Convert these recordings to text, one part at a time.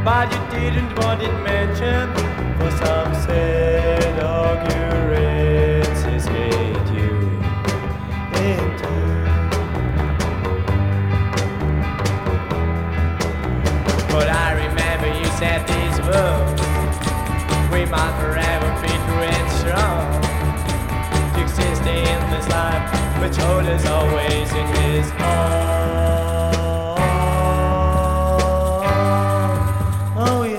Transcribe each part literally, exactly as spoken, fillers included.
but you didn't want it mentioned. For some said occurrences get you into. But I remember you said these words: we might forever be true and strong, to exist in this life, which hold us always in his arms. Oh yeah.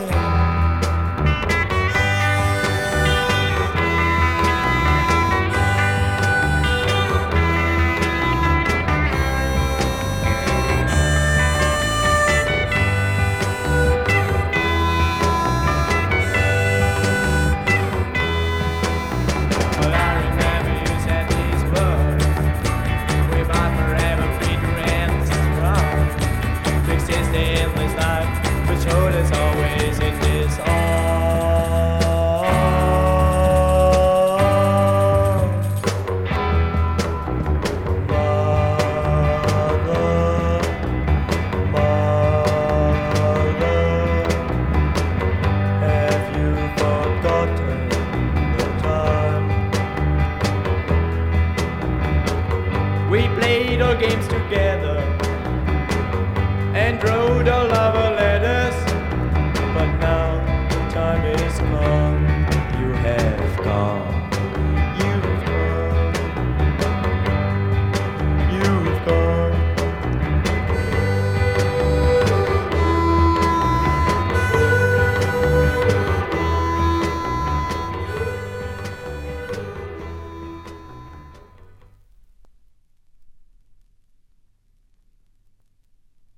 But I remember you said these words: we might forever be dreams strong, to exist in this life, which hold us always in his arms. Mother, mother, have you forgotten the time we played our games together and rode our lives